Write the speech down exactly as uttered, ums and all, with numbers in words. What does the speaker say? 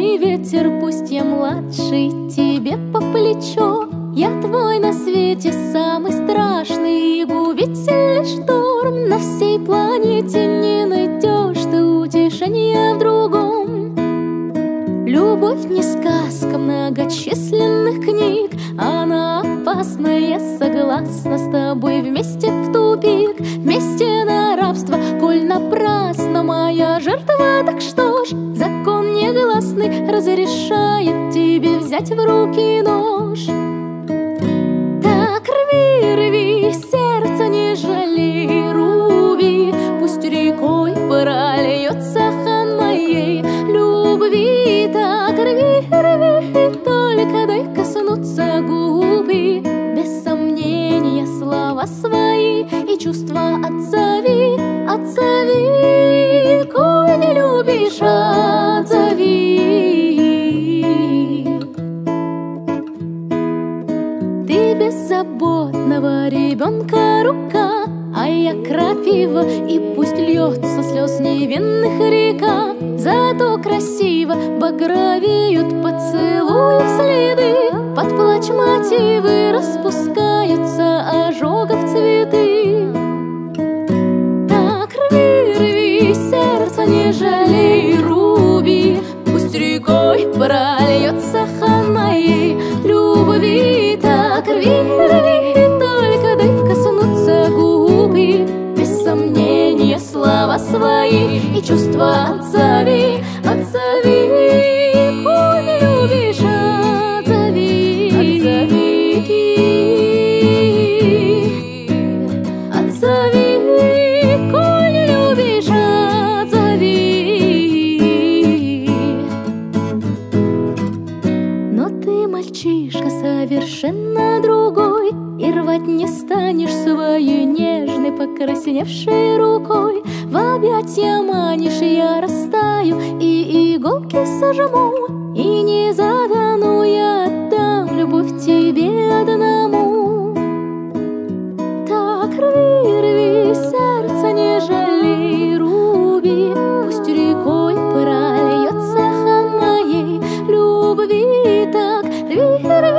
весенний ветер, пусть я младший, тебе по плечо. Я твой на свете самый страшный и губительный шторм. На всей планете не найдешь ты утешения в другом. Любовь не сказка многочисленных книг, она опасна, я согласна с тобой. Вместе в тупик, вместе на рабство, коль напрасно моя жертва. Так что ж, закон негласный разрешает тебе взять в руки нож. Так рви, рви, сердце не жалей, руби, пусть рекой прольется хан моей любви. Так рви, рви, только дай коснуться губы. Без сомнения слова свои и чувства отзови, отзови, коль не любишь, отзови. Ты беззаботного ребенка рука, а я крапива, и пусть льется слез невинных река. Зато красиво багровеют поцелуи следы, под плач мотивы распускаются ожогов цветы. Так рви, рви, сердце не жалей, руби, пусть рекой прольется хан моей любви. Так рви, рви, только дай коснуться губы. Без сомнения слова свои и чувства отзови, отзови, коль не любишь, отзови, отзови, отзови, коль не любишь, отзови. Но ты мальчишка совершенно другой, и рвать не станешь своей нежной покрасневшей рукой. В объятья манишь, я растаю и иголки сожму, и не задану, я отдам любовь тебе одному. Так рви, рви, сердце не жалей, руби, пусть рекой прольется хан моей любви. Так рви, рви,